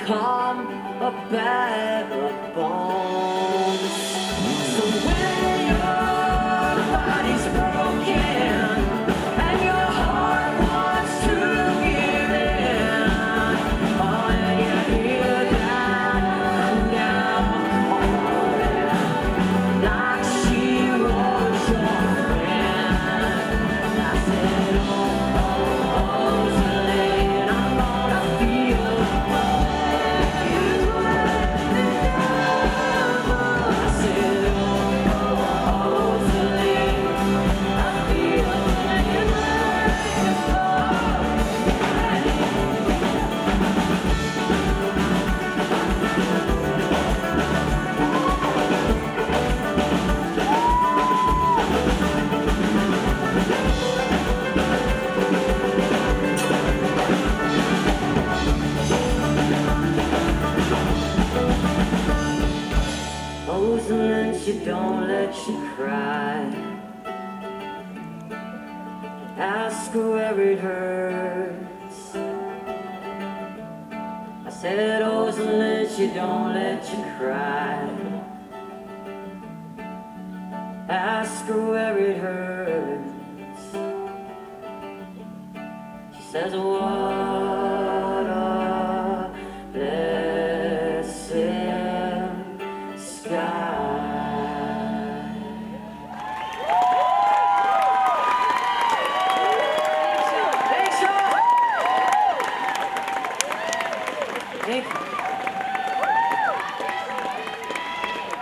become a bag of bones. So when your body's broken and your heart wants to give in, oh, and you hear that come down calling, like she was your friend. And I said, oh, Rosalie, I'm gonna feel you forever. I said, oh, Rosalie, I feel Rosalind, she don't let you cry. Ask her where it hurts. I said, Rosalind, she don't let you cry. Ask her where it hurts. She says, what?